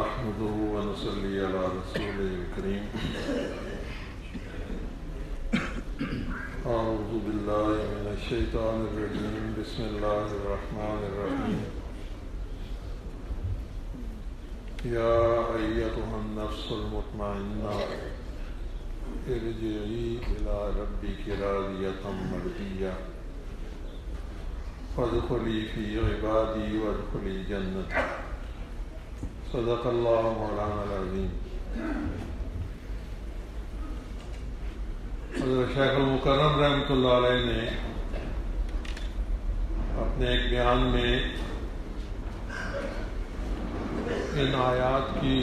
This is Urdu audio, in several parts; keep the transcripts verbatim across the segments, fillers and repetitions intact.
نحمده ونصلي على رسوله الكريم. أعوذ بالله من الشيطان الرجيم. بسم الله الرحمن الرحيم. يا أيتها النفس المطمئنة ارجعي إلى ربك راضية مرضية فادخلي في عبادي وادخلي جنتي. صدق اللہ مولانا العظیم. حضرت شیخ المکرم رحمۃ اللہ علیہ نے اپنے ایک بیان میں ان آیات کی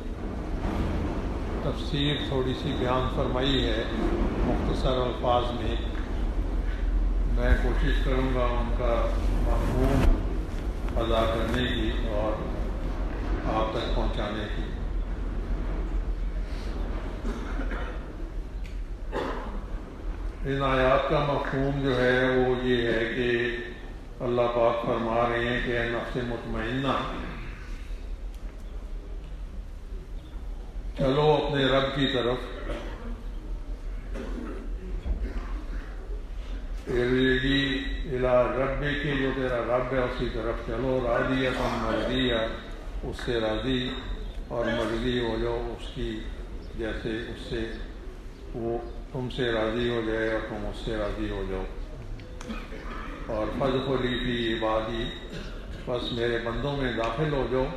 تفسیر تھوڑی سی بیان فرمائی ہے مختصر الفاظ میں. میں کوشش کروں گا ان کا مفہوم ادا کرنے کی اور آپ تک پہنچانے کی. ان آیات کا مفہوم جو ہے وہ یہ ہے کہ اللہ پاک فرما رہے ہیں کہ اے نفس مطمئنہ چلو اپنے رب کی طرف. ارجعی الی ربک کہ جو تیرا رب ہے اسی طرف چلو. راضیۃ مرضیہ اس سے راضی اور مرضی ہو جاؤ اس کی جیسے اس سے وہ تم سے راضی ہو جائے اور تم اس سے راضی ہو جاؤ. اور فادخلی فی عبادی بس میرے بندوں میں داخل ہو جاؤ.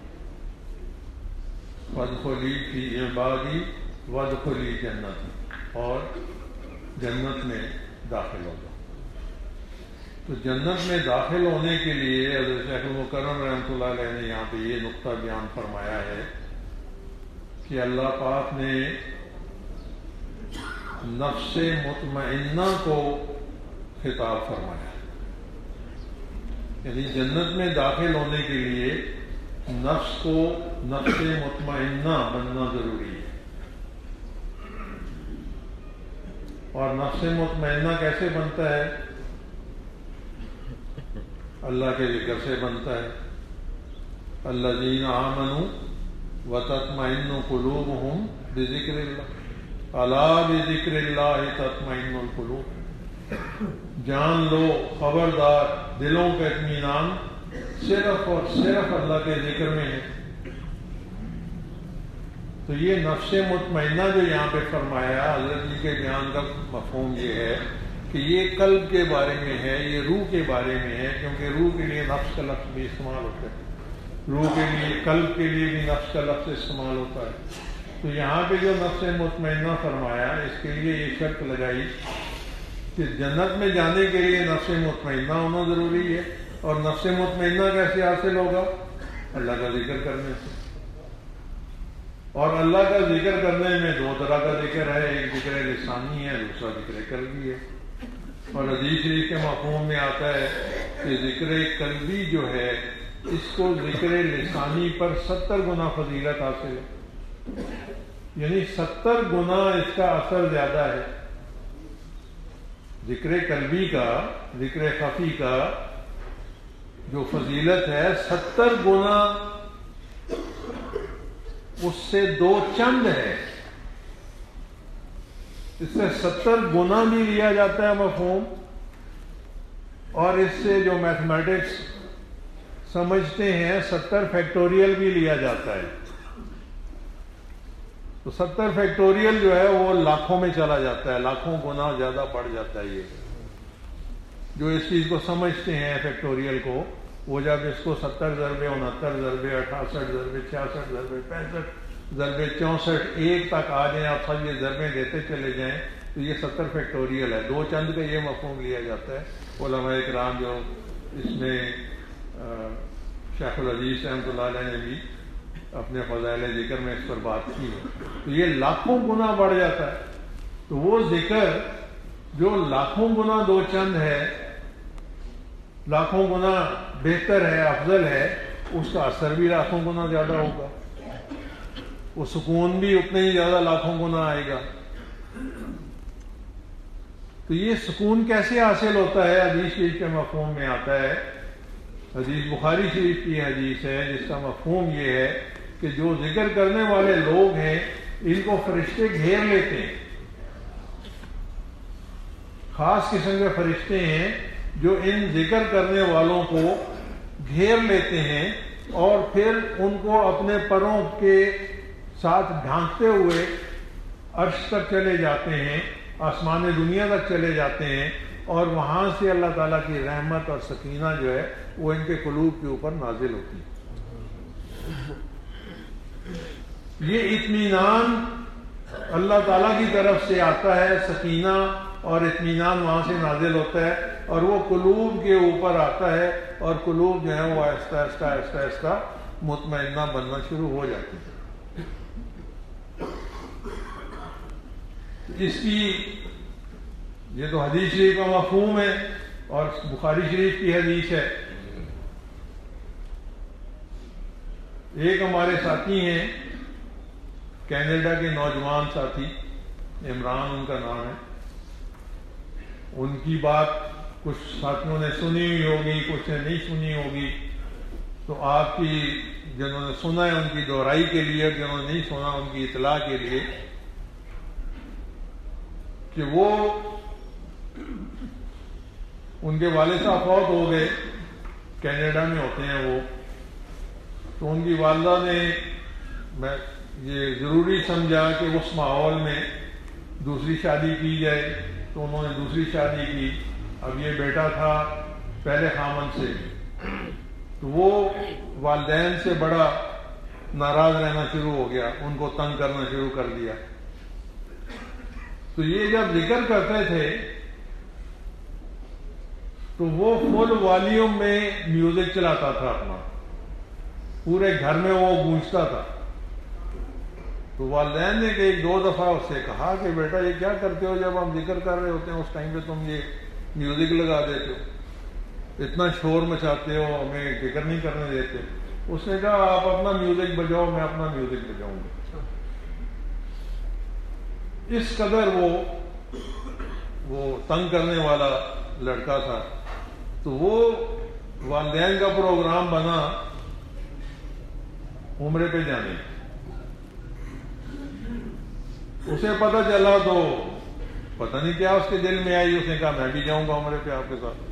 فادخلی فی عبادی وادخلی جنت اور جنت میں داخل ہو جاؤ. تو جنت میں داخل ہونے کے لیے حضرت شیخ المکرم رحمۃ اللہ علیہ نے یہاں پہ یہ نقطہ بیان فرمایا ہے کہ اللہ پاک نے نفس مطمئنہ کو خطاب فرمایا. یعنی جنت میں داخل ہونے کے لیے نفس کو نفس مطمئنہ بننا ضروری ہے. اور نفس مطمئنہ کیسے بنتا ہے؟ اللہ کے ذکر سے بنتا ہے. الذین آمنوا وتطمئن قلوبہم بذکر اللہ. الا بذکر اللہ تطمئن القلوب. جان لو خبردار دلوں کا اطمینان صرف اور صرف اللہ کے ذکر میں ہے. تو یہ نفس مطمئنہ جو یہاں پہ فرمایا حضرت جی کے بیان کا مفہوم یہ ہے کہ یہ قلب کے بارے میں ہے, یہ روح کے بارے میں ہے, کیونکہ روح کے لیے نفس کا لفظ بھی استعمال ہوتا ہے, روح کے لیے قلب کے لیے بھی نفس کا لفظ استعمال ہوتا ہے. تو یہاں پہ جو نفس مطمئنہ فرمایا اس کے لیے یہ شرط لگائی کہ جنت میں جانے کے لیے نفس مطمئنہ ہونا ضروری ہے. اور نفس مطمئنہ کیسے حاصل ہوگا؟ اللہ کا ذکر کرنے سے. اور اللہ کا ذکر کرنے میں دو طرح کا ذکر ہے, ایک ذکر لسانی ہے, دوسرا ذکر قلبی ہے. اور حدیث شریف کے مفہوم میں آتا ہے کہ ذکر قلبی جو ہے اس کو ذکر لسانی پر ستر گنا فضیلت حاصل ہے. یعنی ستر گنا اس کا اثر زیادہ ہے. ذکر قلبی کا, ذکر خفی کا جو فضیلت ہے ستر گنا اس سے دو چند ہے. اس سے ستر گنا بھی لیا جاتا ہے مفہوم, اور اس سے جو میتھمیٹکس سمجھتے ہیں ستر فیکٹوریل بھی لیا جاتا ہے. تو ستر فیکٹوریل جو ہے وہ لاکھوں میں چلا جاتا ہے, لاکھوں گنا زیادہ بڑھ جاتا ہے. یہ جو اس چیز کو سمجھتے ہیں فیکٹوریل کو, وہ جب اس کو ستر ضربے انہتر ضربے اٹھاسٹھ ضربے چھیاسٹھ ضربے پینسٹھ ضربے چونسٹھ ایک تک آ جائیں, آپ سب یہ ضربے دیتے چلے جائیں تو یہ ستر فیکٹوریل ہے. دو چند کا یہ مفہوم لیا جاتا ہے. علماء کرام جو اس میں شیخ العزیز رحمۃ اللہ علیہ نے بھی اپنے فضائل ذکر میں اس پر بات کی ہے. تو یہ لاکھوں گنا بڑھ جاتا ہے. تو وہ ذکر جو لاکھوں گنا دو چند ہے, لاکھوں گنا بہتر ہے, افضل ہے, اس کا اثر بھی لاکھوں گنا زیادہ ہوگا, وہ سکون بھی اتنے ہی زیادہ لاکھوں گنا آئے گا. تو یہ سکون کیسے حاصل ہوتا ہے؟ حدیث شریف کے مفہوم میں آتا ہے. حدیث بخاری شریف کی حدیث ہے جس کا مفہوم یہ ہے کہ کہ جو ذکر کرنے والے لوگ ہیں ان کو فرشتے گھیر لیتے ہیں. خاص قسم کے فرشتے ہیں جو ان ذکر کرنے والوں کو گھیر لیتے ہیں اور پھر ان کو اپنے پروں کے ساتھ ڈھانکتے ہوئے عرش تک چلے جاتے ہیں، آسمان دنیا تک چلے جاتے ہیں، اور وہاں سے اللہ تعالیٰ کی رحمت اور سکینہ جو ہے وہ ان کے قلوب کے اوپر نازل ہوتی ہے. یہ اطمینان اللہ تعالیٰ کی طرف سے آتا ہے، سکینہ اور اطمینان وہاں سے نازل ہوتا ہے اور وہ قلوب کے اوپر آتا ہے اور قلوب جو ہے وہ آہستہ آہستہ آہستہ آہستہ مطمئنہ بننا شروع ہو جاتی ہے. اس کی یہ تو حدیث شریف کا مفہوم ہے اور بخاری شریف کی حدیث ہے. ایک ہمارے ساتھی ہیں کینیڈا کے نوجوان ساتھی، عمران ان کا نام ہے. ان کی بات کچھ ساتھیوں نے سنی ہوئی ہوگی، کچھ نے نہیں سنی ہوگی، تو آپ کی جنہوں نے سنا ہے ان کی دہرائی کے لیے، جنہوں نے نہیں سنا ان کی اطلاع کے لیے، کہ وہ ان کے والد صاحب فوت ہو گئے، کینیڈا میں ہوتے ہیں وہ. تو ان کی والدہ نے میں یہ ضروری سمجھا کہ اس ماحول میں دوسری شادی کی جائے، تو انہوں نے دوسری شادی کی. اب یہ بیٹا تھا پہلے خامن سے، تو وہ والدین سے بڑا ناراض رہنا شروع ہو گیا، ان کو تنگ کرنا شروع کر دیا. تو یہ جب ذکر کرتے تھے تو وہ فل والیوم میں میوزک چلاتا تھا اپنا، پورے گھر میں وہ گونجتا تھا. تو والدین نے کہ ایک دو دفعہ اس سے کہا کہ بیٹا یہ کیا کرتے ہو، جب ہم ذکر کر رہے ہوتے ہیں اس ٹائم پہ تم یہ میوزک لگا دیتے ہو، اتنا شور مچاتے ہو، ہمیں ذکر نہیں کرنے دیتے. اس نے کہا آپ اپنا میوزک بجاؤ، میں اپنا میوزک بجاؤں گا. اس قدر وہ وہ تنگ کرنے والا لڑکا تھا. تو وہ والدین کا پروگرام بنا عمرے پہ جانے. اسے پتہ چلا تو پتہ نہیں کیا اس کے دل میں آئی، اس نے کہا میں بھی جاؤں گا عمرے پہ آپ کے ساتھ.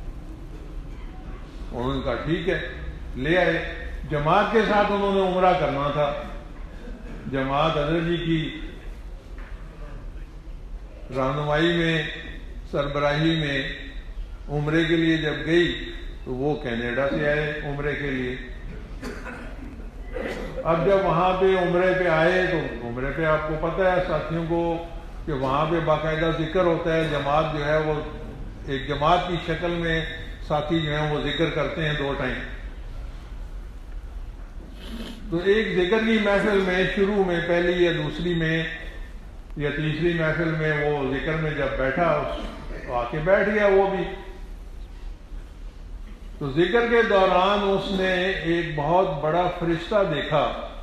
انہوں نے کہا ٹھیک ہے، لے آئے. جماعت کے ساتھ انہوں نے عمرہ کرنا تھا. جماعت حضرت جی کی رہنمائی میں، سربراہی میں عمرے کے لیے جب گئی تو وہ کینیڈا سے آئے عمرے کے لیے. اب جب وہاں پہ عمرے پہ آئے تو عمرے پہ آپ کو پتہ ہے ساتھیوں کو کہ وہاں پہ باقاعدہ ذکر ہوتا ہے. جماعت جو ہے وہ ایک جماعت کی شکل میں ساتھی جو ہیں وہ ذکر کرتے ہیں دو ٹائم. تو ایک ذکر کی محفل میں شروع میں پہلی یا دوسری میں یا تیسری محفل میں وہ ذکر میں جب بیٹھا آ کے بیٹھ گیا وہ بھی. تو ذکر کے دوران اس نے ایک بہت بڑا فرشتہ دیکھا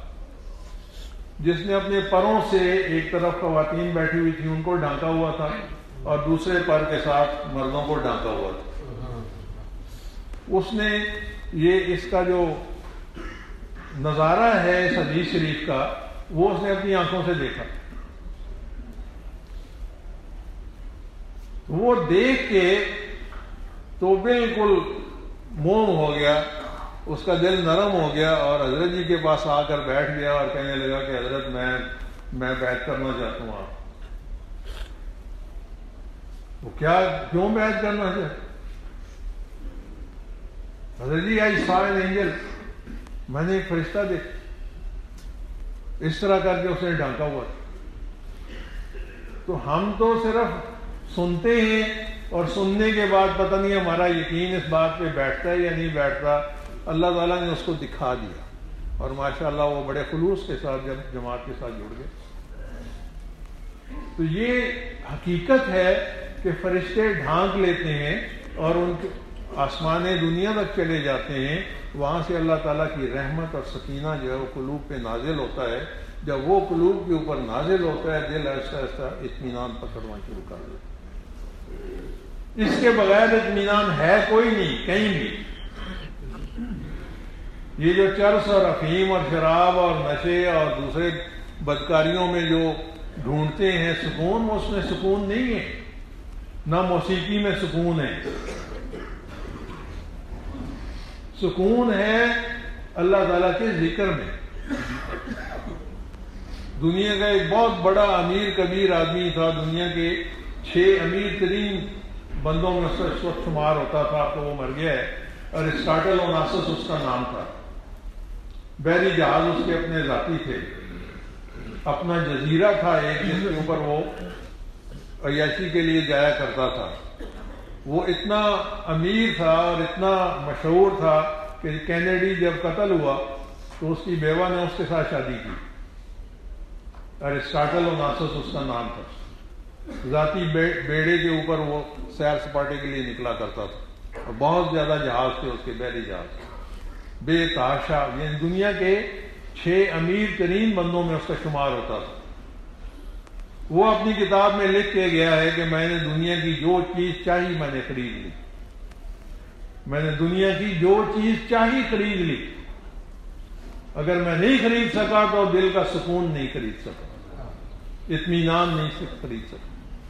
جس نے اپنے پروں سے ایک طرف خواتین بیٹھی ہوئی تھی ان کو ڈھانکا ہوا تھا اور دوسرے پر کے ساتھ مردوں کو ڈھانکا ہوا تھا. اس نے یہ اس کا جو نظارہ ہے اس حدیث شریف کا وہ اس نے اپنی آنکھوں سے دیکھا. وہ دیکھ کے تو بالکل موم ہو گیا، اس کا دل نرم ہو گیا اور حضرت جی کے پاس آ کر بیٹھ گیا اور کہنے لگا کہ حضرت میں میں بیعت کرنا چاہتا ہوں. آپ وہ کیا کیوں بیعت کرنا چاہتے؟ حضرت جی آئی سا این اینجل، میں نے ایک فرشتہ دیکھا. اس طرح کر کے اس نے ڈھانکا ہوا تھا. تو ہم تو صرف سنتے ہیں اور سننے کے بعد پتہ نہیں ہمارا یقین اس بات پہ بیٹھتا ہے یا نہیں بیٹھتا. اللہ تعالیٰ نے اس کو دکھا دیا اور ماشاءاللہ وہ بڑے خلوص کے ساتھ جب جماعت کے ساتھ جڑ گئے. تو یہ حقیقت ہے کہ فرشتے ڈھانک لیتے ہیں اور ان کے آسمان دنیا تک چلے جاتے ہیں. وہاں سے اللہ تعالیٰ کی رحمت اور سکینہ جو ہے وہ قلوب پہ نازل ہوتا ہے. جب وہ قلوب کے اوپر نازل ہوتا ہے دل ایسا ایسا اطمینان پکڑنا شروع کر دیتا ہے. اس کے بغیر اطمینان ہے کوئی نہیں کہیں بھی. یہ جو چرس اور افہیم اور شراب اور نشے اور دوسرے بدکاریوں میں جو ڈھونڈتے ہیں سکون، اس میں سکون نہیں ہے، نہ موسیقی میں سکون ہے۔ سکون ہے اللہ تعالیٰ کے ذکر میں۔ دنیا کا ایک بہت بڑا امیر کبیر آدمی تھا، دنیا کے چھ امیر ترین بندوں میں اس وقت شمار ہوتا تھا، تو وہ مر گیا ہے، اور اسٹاٹل اوناسس اس کا نام تھا۔ بحری جہاز اس کے اپنے ذاتی تھے، اپنا جزیرہ تھا ایک، جس کے اوپر وہ عیاشی کے لیے جایا کرتا تھا۔ وہ اتنا امیر تھا اور اتنا مشہور تھا کہ کینیڈی جب قتل ہوا تو اس کی بیوہ نے اس کے ساتھ شادی کی، ارسطاٹل اوناسس اس کا نام تھا۔ ذاتی بیڑے کے اوپر وہ سیر سپاٹے کے لیے نکلا کرتا تھا، اور بہت زیادہ جہاز تھے اس کے، بحری جہاز، بے تحاشا۔ یہ دنیا کے چھ امیر ترین بندوں میں اس کا شمار ہوتا تھا۔ وہ اپنی کتاب میں لکھ کے گیا ہے کہ میں نے دنیا کی جو چیز چاہی میں نے خرید لی، میں نے دنیا کی جو چیز چاہی خرید لی، اگر میں نہیں خرید سکا تو دل کا سکون نہیں خرید سکا، اطمینان نہیں خرید سکا۔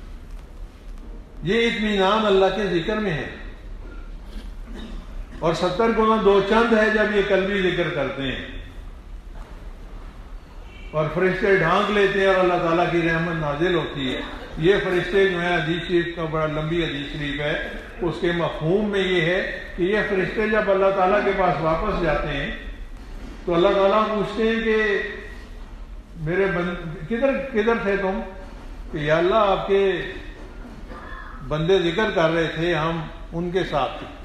یہ اطمینان اللہ کے ذکر میں ہے، اور ستر گنا دو چند ہے جب یہ قلبی ذکر کرتے ہیں اور فرشتے ڈھانک لیتے ہیں اور اللہ تعالیٰ کی رحمت نازل ہوتی ہے۔ یہ فرشتے جو ہیں، حدیث شریف کا بڑا لمبی حدیث شریف ہے، اس کے مفہوم میں یہ ہے کہ یہ فرشتے جب اللہ تعالیٰ کے پاس واپس جاتے ہیں تو اللہ تعالیٰ پوچھتے ہیں کہ میرے بند کدھر کدھر تھے تم؟ کہ یا اللہ آپ کے بندے ذکر کر رہے تھے، ہم ان کے ساتھ تھے۔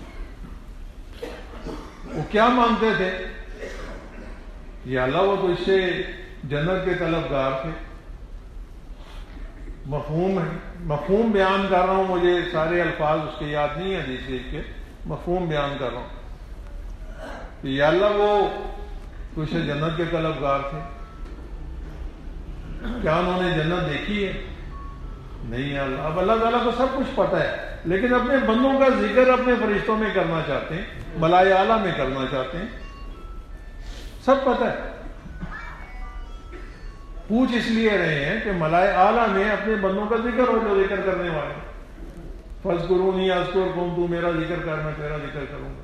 وہ کیا مانگتے تھے؟ یا اللہ وہ تو اس سے جنت کے طلبگار تھے۔ مفہوم ہے، مفہوم بیان کر رہا ہوں، مجھے سارے الفاظ اس کے یاد نہیں ہیں حدیث شریف کے، مفہوم بیان کر رہا ہوں کہ یا اللہ وہ تو اس سے جنت کے طلبگار تھے۔ کیا انہوں نے جنت دیکھی ہے؟ نہیں یا اللہ۔ اب اللہ تعالیٰ کو سب کچھ پتہ ہے، لیکن اپنے بندوں کا ذکر اپنے فرشتوں میں کرنا چاہتے ہیں، ملائے اعلیٰ میں کرنا چاہتے ہیں، سب پتہ ہے۔ پوچھ اس لیے رہے ہیں کہ ملائے اعلیٰ میں اپنے بندوں کا ذکر ہو، جو ذکر کرنے والے۔ فاذکرونی اذکرکم، تو میرا ذکر کر میں تیرا ذکر کروں گا۔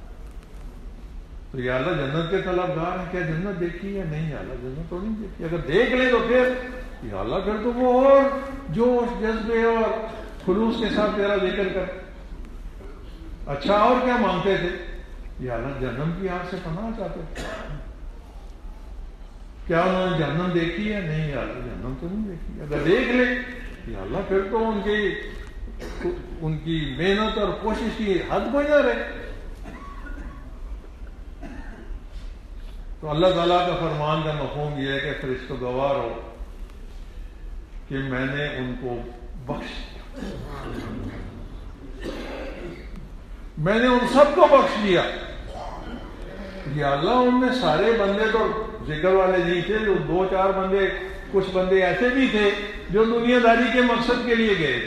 تو یا اللہ جنت کے طلبگار ہیں، کیا جنت دیکھی ہے؟ نہیں یا اللہ جنت تو نہیں دیکھی۔ اگر دیکھ لیں تو پھر یا اللہ پھر تو وہ اور جوش جذبے اور خلوص کے ساتھ تیرا ذکر کر۔ اچھا اور کیا مانگتے تھے؟ یا اللہ جہنم کی آگ سے پناہ چاہتے تھے۔ کیا انہوں نے جہنم دیکھی ہے؟ نہیں یا اللہ جہنم تو نہیں دیکھی۔ اگر دیکھ لے یا اللہ پھر تو ان کی ان کی محنت اور کوشش کی حد کوئی نہ رہے۔ تو اللہ تعالیٰ کا فرمان کا مفہوم یہ ہے کہ فرشتوں گوار ہو کہ میں نے ان کو بخش دیا، میں نے ان سب کو بخش دیا۔ یا اللہ ان میں سارے بندے تو ذکر والے نہیں تھے، جو دو چار بندے، کچھ بندے ایسے بھی تھے جو دنیا داری کے مقصد کے لیے گئے تھے،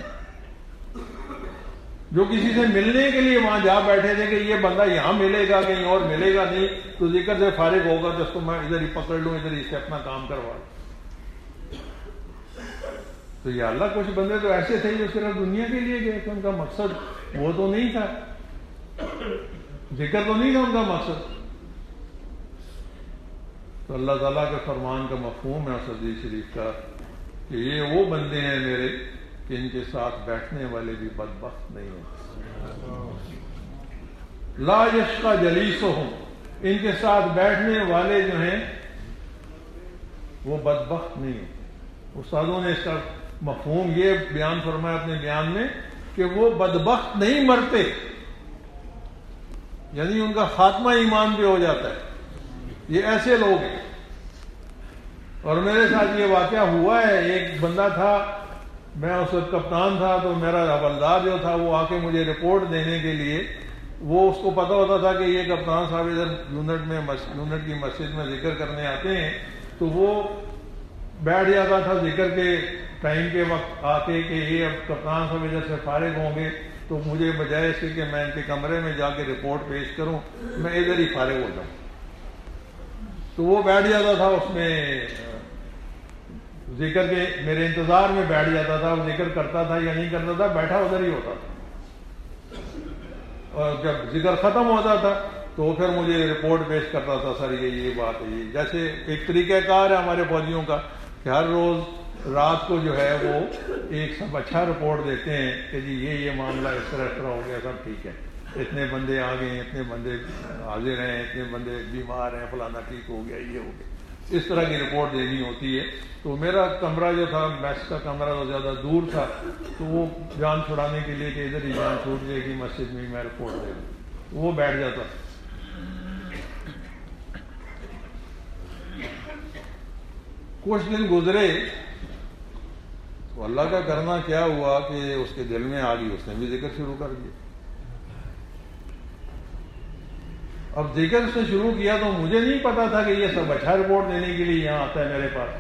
جو کسی سے ملنے کے لیے وہاں جا بیٹھے تھے کہ یہ بندہ یہاں ملے گا کہیں اور ملے گا نہیں، تو ذکر سے فارغ ہوگا تو اس کو میں ادھر ہی پکڑ لوں، ادھر ہی سے اپنا کام کروا لوں۔ تو یا اللہ کچھ بندے تو ایسے تھے جو صرف دنیا کے لیے گئے تھے، ان کا مقصد وہ تو نہیں تھا، ذکر تو نہیں تھا ان کا مقصد۔ تو اللہ تعالیٰ کے فرمان کا مفہوم ہے اس حدیث شریف کا کہ یہ وہ بندے ہیں میرے کہ ان کے ساتھ بیٹھنے والے بھی بدبخت نہیں ہیں۔ لا یشقی جلیسہم، ان کے ساتھ بیٹھنے والے جو ہیں وہ بدبخت نہیں ہیں۔ استادوں نے اس کا مفہوم یہ بیان فرمایا اپنے بیان میں کہ وہ بدبخت نہیں مرتے، یعنی ان کا خاتمہ ایمان پہ ہو جاتا ہے۔ یہ ایسے لوگ ہیں، اور میرے ساتھ یہ واقعہ ہوا ہے۔ ایک بندہ تھا، میں اس وقت کپتان تھا، تو میرا حوالدار جو تھا وہ آ کے مجھے رپورٹ دینے کے لیے، وہ اس کو پتا ہوتا تھا کہ یہ کپتان صاحب ادھر یونٹ میں یونٹ کی مسجد میں ذکر کرنے آتے ہیں، تو وہ بیٹھ جاتا تھا ذکر کے ٹائم کے وقت آ کے کہ یہ اب کپتان صاحب ادھر سے فارغ ہوں گے تو مجھے بجائے اس کے کہ میں ان کے کمرے میں جا کے رپورٹ پیش کروں میں ادھر ہی فارغ ہو جاؤں. تو وہ بیٹھ جاتا تھا اس میں ذکر کے میرے انتظار میں بیٹھ جاتا تھا, وہ ذکر کرتا تھا یا نہیں کرتا تھا, بیٹھا ادھر ہی ہوتا تھا. اور جب ذکر ختم ہوتا تھا تو وہ پھر مجھے رپورٹ پیش کرتا تھا, سر یہ یہ بات ہے. جیسے ایک طریقہ کار ہے ہمارے فوجیوں کا کہ ہر روز رات کو جو ہے وہ ایک سب اچھا رپورٹ دیتے ہیں کہ جی یہ یہ معاملہ اس طرح اس طرح ہو گیا, سب ٹھیک ہے, اتنے بندے آ گئے ہیں, اتنے بندے حاضر ہیں, اتنے بندے بیمار ہیں, فلانا ٹھیک ہو گیا, یہ ہو گیا. اس طرح کی رپورٹ دینی ہوتی ہے. تو میرا کمرہ جو تھا, میس کا کمرہ تو زیادہ دور تھا, تو وہ جان چھڑانے کے لیے کہ ادھر ہی جان چھوٹ جائے گی مسجد میں میں رپورٹ دے دوں, وہ بیٹھ جاتا. کچھ دن گزرے تو اللہ کا کرنا کیا ہوا کہ اس کے دل میں آ گئی, اس نے بھی ذکر شروع کر دیا. اب ذکر سے شروع کیا تو مجھے نہیں پتا تھا کہ یہ سب اچھا رپورٹ دینے کے لیے یہاں آتا ہے میرے پاس.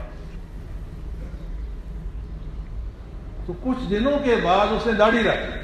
تو کچھ دنوں کے بعد اس نے داڑھی رکھ لی,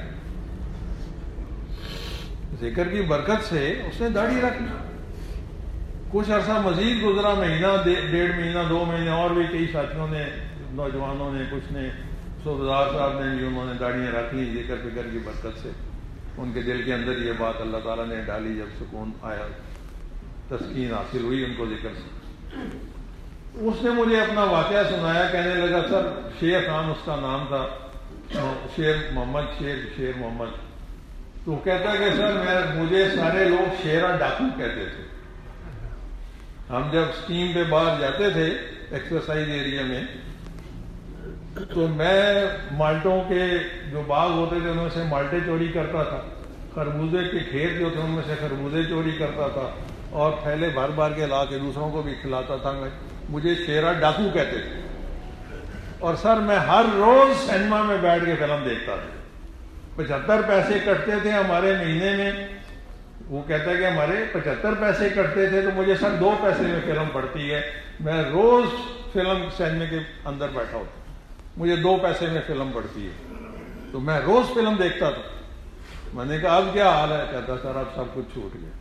ذکر کی برکت سے اس نے داڑھی رکھ لی. کچھ عرصہ مزید گزرا, مہینہ ڈیڑھ مہینہ دو مہینے, اور بھی کئی ساتھیوں نے, نوجوانوں نے, کچھ نے, صوبیدار صاحب نے بھی, انہوں نے داڑیاں رکھ لی ذکر فکر کی برکت سے. ان کے دل کے اندر یہ بات اللہ تعالیٰ نے ڈالی, جب سکون آیا, تسکین حاصل ہوئی ان کو ذکر سے. اس نے مجھے اپنا واقعہ سنایا, کہنے لگا سر شیر خان اس کا نام تھا, شیر محمد, شیر شیر محمد. تو کہتا ہے کہ سر میں مجھے سارے لوگ شیرا ڈاکو کہتے تھے. ہم جب اسٹیم پہ باہر جاتے تھے ایکسرسائز ایریا میں, تو میں مالٹوں کے جو باغ ہوتے تھے ان میں سے مالٹے چوری کرتا تھا, خربوزے کے کھیت جو تھے ان میں سے خربوزے چوری کرتا تھا, اور پھیلے بھر بھر کے لا کے دوسروں کو بھی کھلاتا تھا. میں مجھے شیرا ڈاکو کہتے تھے. اور سر میں ہر روز سینما میں بیٹھ کے فلم دیکھتا تھا. پچہتر پیسے کٹتے تھے ہمارے مہینے میں. وہ کہتا ہے کہ ہمارے پچہتر پیسے کٹتے تھے, تو مجھے سر دو پیسے میں فلم پڑتی ہے. میں روز فلم سینما کے اندر بیٹھا ہوتا, مجھے دو پیسے میں فلم پڑتی ہے, تو میں روز فلم دیکھتا تھا. میں نے کہا اب کیا حال ہے؟ کہتا سر اب سب کچھ چھوٹ گیا.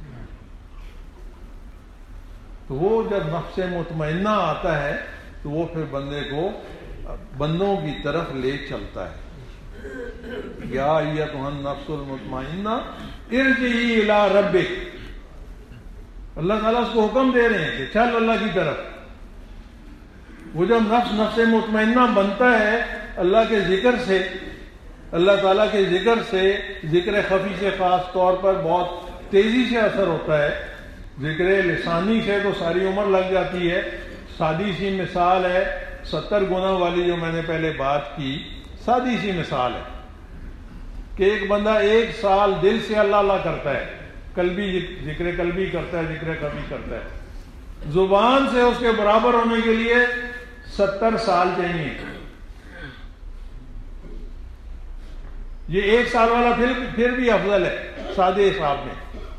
تو وہ جب نفس مطمئنہ آتا ہے تو وہ پھر بندے کو بندوں کی طرف لے چلتا ہے. یا ایتھا النفس المطمئنہ ارجعی الی ربک. اللہ تعالیٰ اس کو حکم دے رہے ہیں کہ چل اللہ کی طرف. وہ جب نفس نفس مطمئنہ بنتا ہے اللہ کے ذکر سے, اللہ تعالیٰ کے ذکر سے, ذکر خفی سے خاص طور پر بہت تیزی سے اثر ہوتا ہے. ذکر لسانی سے تو ساری عمر لگ جاتی ہے. سادی سی مثال ہے ستر گنا والی جو میں نے پہلے بات کی, سادی سی مثال ہے کہ ایک بندہ ایک سال دل سے اللہ اللہ کرتا ہے, قلبی ذکر قلبی کرتا ہے, ذکر خفی کرتا ہے. زبان سے اس کے برابر ہونے کے لیے ستر سال چاہیے. یہ ایک سال والا پھر پھر بھی افضل ہے سادے حساب میں.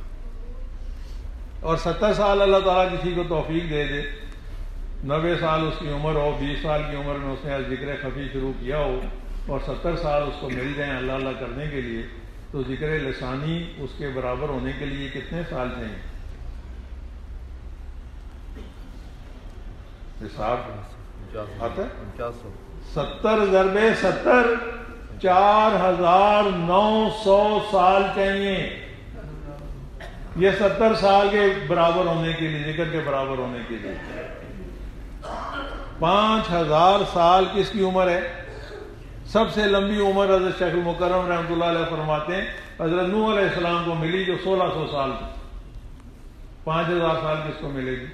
اور ستر سال اللہ تعالیٰ کسی کو توفیق دے دے, نوے سال اس کی عمر ہو, بیس سال کی عمر میں اس نے ذکر خفی شروع کیا ہو, اور ستر سال اس کو مل جائیں اللہ اللہ کرنے کے لیے, تو ذکر لسانی اس کے برابر ہونے کے لیے کتنے سال چاہیے؟ حساب آتا ہے ستر ضرب ستر چار ہزار نو سو سال چاہیے. یہ ستر سال کے برابر ہونے کے لیے, ذکر کے برابر ہونے کے لیے. پانچ ہزار سال کس کی عمر ہے؟ سب سے لمبی عمر حضرت شیخ المکرم رحمۃ اللہ علیہ فرماتے ہیں حضرت نوح علیہ السلام کو ملی جو سولہ سو سال تھی. پانچ ہزار سال کس کو ملے گی؟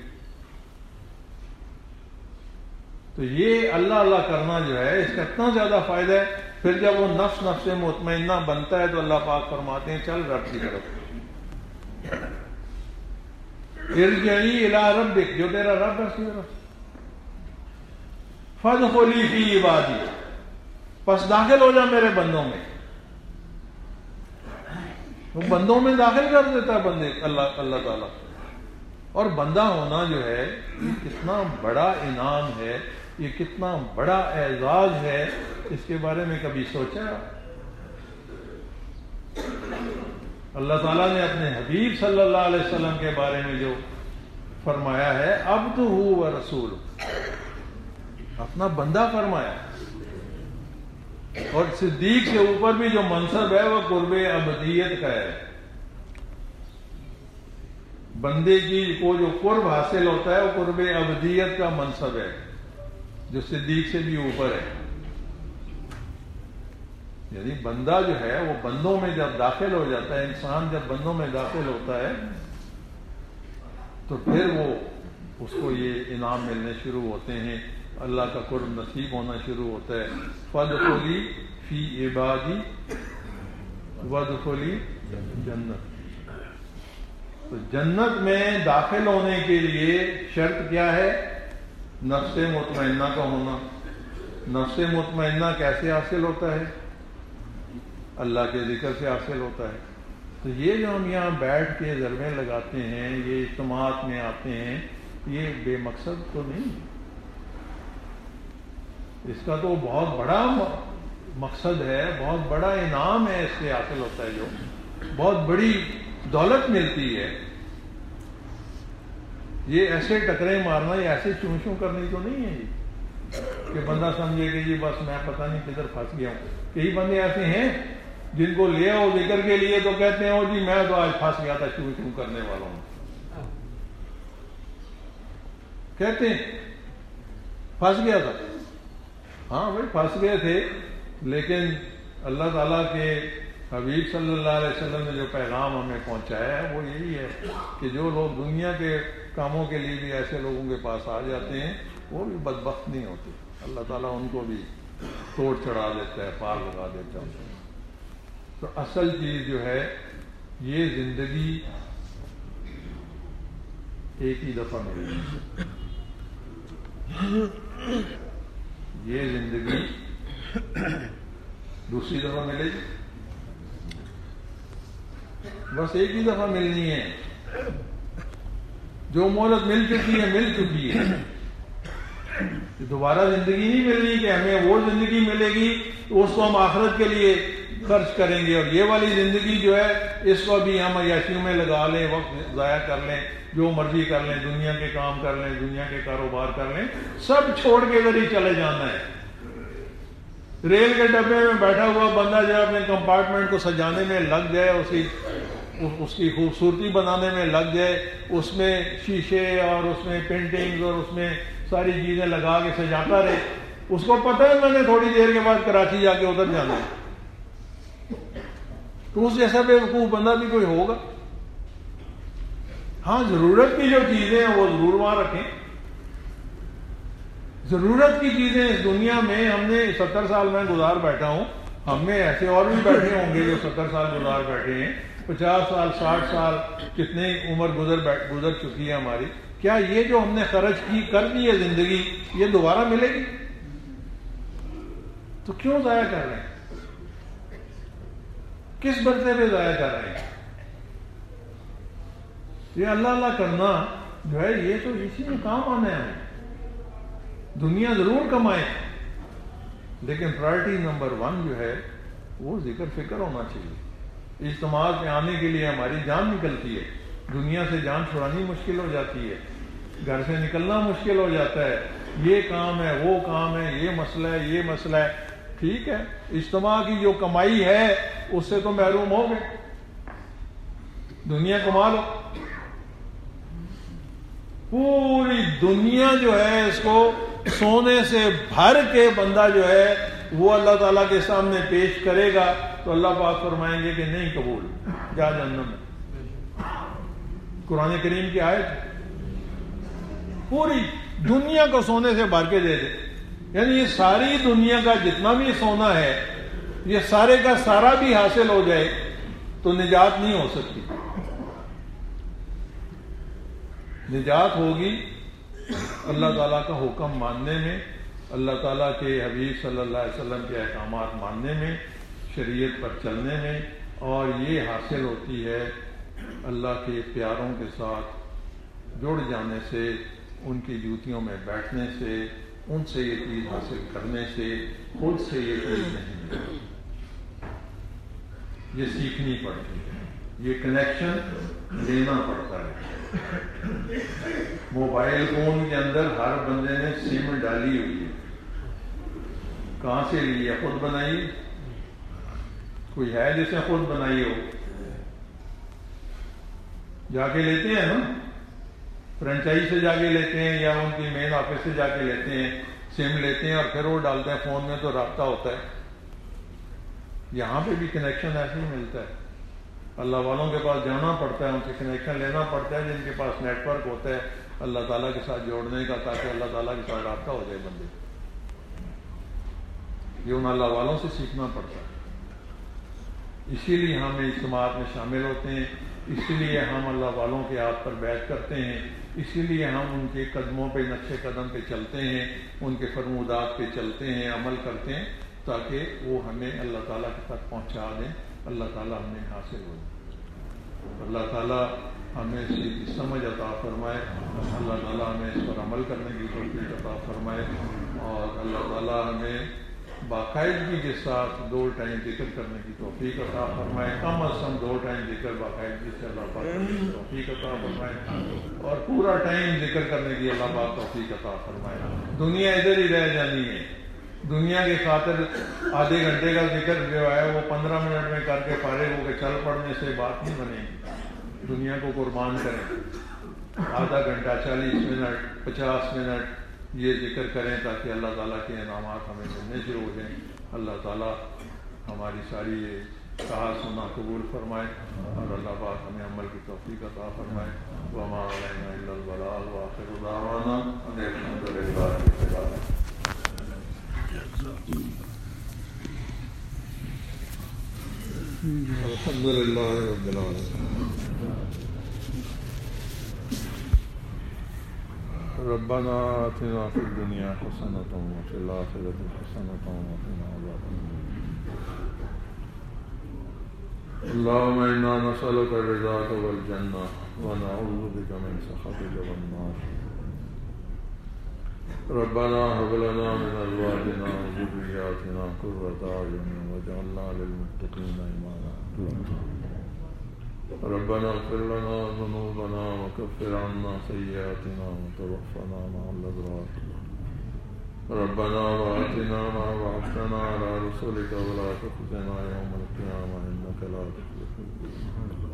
تو یہ اللہ اللہ کرنا جو ہے اس کا اتنا زیادہ فائدہ ہے. پھر جب وہ نفس نفس مطمئنہ بنتا ہے تو اللہ پاک فرماتے ہیں چل رب کی طرف, ارجعی الی ربک, جو تیرا رب ہے اس کی طرف. فادخلی فی عبادی, پس داخل ہو جا میرے بندوں میں. وہ بندوں میں داخل کر دیتا ہے بندے اللہ اللہ تعالیٰ. اور بندہ ہونا جو ہے یہ کتنا بڑا انعام ہے, یہ کتنا بڑا اعزاز ہے, اس کے بارے میں کبھی سوچا؟ اللہ تعالیٰ نے اپنے حبیب صلی اللہ علیہ وسلم کے بارے میں جو فرمایا ہے عبدہ و رسول، اپنا بندہ فرمایا، اور صدیق کے اوپر بھی جو منصب ہے وہ قرب عبدیت کا ہے. بندے کی کو جو قرب حاصل ہوتا ہے وہ قرب عبدیت کا منصب ہے جو صدیق سے بھی اوپر ہے. یعنی بندہ جو ہے وہ بندوں میں جب داخل ہو جاتا ہے، انسان جب بندوں میں داخل ہوتا ہے تو پھر وہ اس کو یہ انعام ملنے شروع ہوتے ہیں، اللہ کا قرب نصیب ہونا شروع ہوتا ہے. فادخلی فی عبادی وادخلی جنت. تو جنت میں داخل ہونے کے لیے شرط کیا ہے؟ نفس مطمئنہ کا ہونا. نفس مطمئنہ کیسے حاصل ہوتا ہے؟ اللہ کے ذکر سے حاصل ہوتا ہے. تو یہ جو ہم یہاں بیٹھ کے ضربیں لگاتے ہیں، یہ اجتماعات میں آتے ہیں، یہ بے مقصد تو نہیں، اس کا تو بہت بڑا مقصد ہے، بہت بڑا انعام ہے، اس سے حاصل ہوتا ہے، جو بہت بڑی دولت ملتی ہے. یہ ایسے ٹکرے مارنا، یہ ایسے چوں چوں کرنی تو نہیں ہے جی کہ بندہ سمجھے کہ جی بس میں پتہ نہیں کدھر پھنس گیا ہوں. کئی بندے ایسے ہیں جن کو لے آؤ ذکر کے لیے تو کہتے ہیں او جی میں تو آج پھنس گیا تھا چوں چوں کرنے والا ہوں. کہتے ہیں پھنس گیا تھا. ہاں بھائی پھنس گئے تھے، لیکن اللہ تعالیٰ کے حبیب صلی اللہ علیہ وسلم نے جو پیغام ہمیں پہنچایا ہے وہ یہی ہے کہ جو لوگ دنیا کے کاموں کے لیے بھی ایسے لوگوں کے پاس آ جاتے ہیں وہ بھی بدبخت نہیں ہوتے. اللہ تعالیٰ ان کو بھی توڑ چڑھا دیتا ہے، پار لگا دیتا ہے. تو اصل چیز جو ہے یہ زندگی ایک ہی دفعہ ملے گی، یہ زندگی دوسری دفعہ ملے گی، بس ایک ہی دفعہ ملنی ہے. جو مہلت مل چکی ہے مل چکی ہے. دوبارہ زندگی نہیں ملنی کہ ہمیں وہ زندگی ملے گی تو اس کو ہم آخرت کے لیے خرچ کریں گے، اور یہ والی زندگی جو ہے اس کو بھی ہم عیاشیوں میں لگا لیں، وقت ضائع کر لیں، جو مرضی کر لیں، دنیا کے کام کر لیں، دنیا کے کاروبار کر لیں، سب چھوڑ کے ادھر ہی چلے جانا ہے. ریل کے ڈبے میں بیٹھا ہوا بندہ جو اپنے کمپارٹمنٹ کو سجانے میں لگ جائے، اسی اس کی خوبصورتی بنانے میں لگ جائے، اس میں شیشے اور اس میں پینٹنگز اور اس میں ساری چیزیں لگا کے سجاتا رہے، اس کو پتہ ہے میں نے تھوڑی دیر کے بعد کراچی جا کے ادھر جانا ہے. تو اس جیسا بے وقوف بندہ بھی کوئی ہوگا؟ ہاں ضرورت کی جو چیزیں ہیں وہ ضرور وہاں رکھیں. ضرورت کی چیزیں اس دنیا میں ہم نے ستر سال میں گزار بیٹھا ہوں، ہم میں ایسے اور بھی بیٹھے ہوں گے جو ستر سال گزار بیٹھے ہیں، پچاس سال ساٹھ سال کتنے عمر گزر گزر چکی ہے ہماری. کیا یہ جو ہم نے خرچ کی کر دی ہے زندگی یہ دوبارہ ملے گی؟ تو کیوں ضائع کر رہے ہیں؟ کس برتے پہ ضائع کر رہے ہیں؟ یہ اللہ اللہ کرنا جو ہے یہ تو اسی میں کام آنا ہے. ہمیں دنیا ضرور کمائیں لیکن پرائرٹی نمبر ون جو ہے وہ ذکر فکر ہونا چاہیے. اجتماع میں آنے کے لیے ہماری جان نکلتی ہے، دنیا سے جان چھڑانی مشکل ہو جاتی ہے، گھر سے نکلنا مشکل ہو جاتا ہے، یہ کام ہے وہ کام ہے، یہ مسئلہ ہے یہ مسئلہ ہے. ٹھیک ہے اجتماع کی جو کمائی ہے اس سے تو محروم ہو گئے، دنیا کما لو. پوری دنیا جو ہے اس کو سونے سے بھر کے بندہ جو ہے وہ اللہ تعالیٰ کے سامنے پیش کرے گا تو اللہ پاک فرمائیں گے کہ نہیں قبول، جا جہنم میں. قرآن کریم کی آیت پوری دنیا کو سونے سے بھر کے دے دے، یعنی یہ ساری دنیا کا جتنا بھی سونا ہے یہ سارے کا سارا بھی حاصل ہو جائے تو نجات نہیں ہو سکتی. نجات ہوگی اللہ تعالیٰ کا حکم ماننے میں، اللہ تعالیٰ کے حبیب صلی اللہ علیہ وسلم کے احکامات ماننے میں، شریعت پر چلنے میں، اور یہ حاصل ہوتی ہے اللہ کے پیاروں کے ساتھ جڑ جانے سے، ان کی جوتیوں میں بیٹھنے سے، ان سے یہ چیز حاصل کرنے سے. خود سے یہ چیز نہیں ہے، یہ سیکھنی پڑتی ہے. یہ کنیکشن لینا پڑتا ہے. موبائل فون کے اندر ہر بندے نے سم ڈالی ہوئی ہے. کہاں سے لی ہے؟ خود بنائی؟ کوئی ہے جس نے خود بنائی ہو؟ جا کے لیتے ہیں نا، فرنچائز سے جا کے لیتے ہیں یا ان کی مین آفس سے جا کے لیتے ہیں، سم لیتے ہیں اور پھر وہ ڈالتے ہیں فون میں تو رابطہ ہوتا ہے. یہاں پہ بھی کنیکشن ایسے ہی ملتا ہے. اللہ والوں کے پاس جانا پڑتا ہے، ان سے کنیکشن لینا پڑتا ہے جن کے پاس نیٹ ورک ہوتا ہے اللہ تعالیٰ کے ساتھ جوڑنے کا، تاکہ اللہ تعالیٰ کے ساتھ رابطہ ہو جائے بندے. یہ ان اللہ والوں سے سیکھنا پڑتا ہے. اسی لیے ہم اجتماعات میں شامل ہوتے ہیں، اسی لیے ہم اللہ والوں کے ہاتھ پر بیعت کرتے ہیں، اسی لیے ہم ان کے قدموں پہ نقش قدم پہ چلتے ہیں، ان کے فرمودات پہ چلتے ہیں، عمل کرتے ہیں، تاکہ وہ ہمیں اللہ تعالیٰ کے تک پہنچا دیں، اللہ تعالیٰ ہمیں حاصل ہو جائے. اللہ تعالیٰ ہمیں اس سمجھ عطا فرمائے، اللہ تعالیٰ ہمیں اس پر عمل کرنے کی توفیق عطا فرمائے، اور اللہ تعالیٰ ہمیں باقاعدگی کے ساتھ دو ٹائم ذکر کرنے کی توفیق عطا فرمائے. کم از کم دو ٹائم ذکر باقاعدگی سے اللہ پاک کرنے کی توفیق عطا فرمائے، اور پورا ٹائم ذکر کرنے کی اللہ پاک توفیق عطا فرمائے. دنیا ادھر ہی رہ جانی ہے. دنیا کی خاطر آدھے گھنٹے کا ذکر جو ہے وہ پندرہ منٹ میں کر کے فارغ ہو کے چل پڑنے سے بات نہیں بنے گی. دنیا کو قربان کریں، آدھا گھنٹہ، چالیس منٹ، پچاس منٹ یہ ذکر کریں تاکہ اللہ تعالیٰ کے انعامات ہمیں ملنے شروع ہو جائیں. اللہ تعالیٰ ہماری ساری یہ کہا سنا قبول فرمائے، اور اللہ پاک ہمیں عمل کی توفیق عطا فرمائے. وما علینا الا البلاغ وآخر دعوانا ان الحمد للہ رب العالمین. الحمد للہ رب العالمین. ربنا آتنا فی الدنیا حسنۃ وفی الآخرۃ حسنۃ وقنا عذاب النار. اللهم انا نسألك رضاك والجنة ونعوذ بك من سخطك والنار. ربنا هب لنا من ازواجنا وذرياتنا قرة اعين واجعلنا للمتقين اماما. ربنا اغفر لنا ذنوبنا وكفر عنا سيئاتنا وتوفنا مع الأبرار. ربنا وآتنا ما وعدتنا على رسلك ولا تخزنا يوم القيامة إنك لا تخلف الميعاد.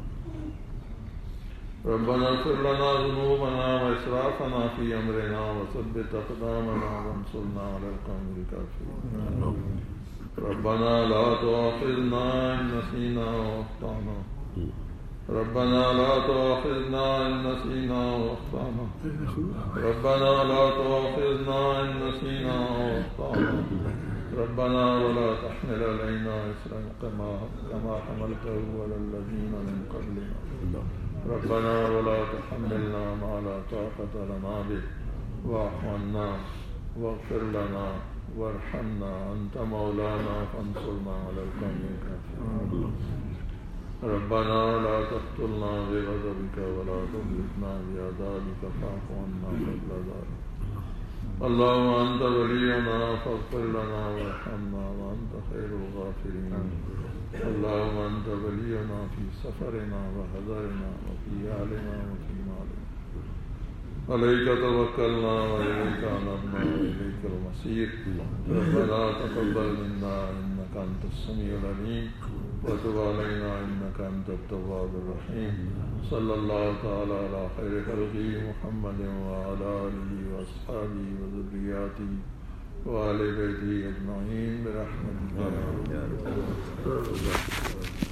ربنا اغفر لنا ذنوبنا وإسرافنا في أمرنا وثبت أقدامنا وانصرنا على القوم الكافرين. ربنا لا تؤاخذنا إن نسينا وأخطأنا. ربنا لا تؤاخذنا إن نسينا وأخطأنا. ربنا لا تؤاخذنا إن نسينا وأخطأنا. ربنا ولا تحمل علينا إصرا كما كما حملته على الذين من قبلنا. ربنا ولا تحملنا ما لا طاقة لنا به واعف عنا واغفر لنا وارحمنا أنت مولانا فانصرنا على القوم الكافرين. ربنا لا تقتلنا بغضبك ولا تهلكنا بعذابك فاعف عنا قبل ذلك. اللهم أنت ولينا فاغفر لنا وارحمنا وأنت خير الغافرين. اللهم أنت ولينا في سفرنا وحضرنا وفي أهلنا وفي مالنا. عليك توكلنا وإليك أنبنا وإليك المصير. ربنا تقبل منا إنك أنت السميع العليم وتب علينا إنك أنت التواب الرحيم. صلى الله تعالى على خير خلقه محمد وعلى آله وأصحابه وذرياته وآل بيته أجمعين برحمتك يا رب العالمين.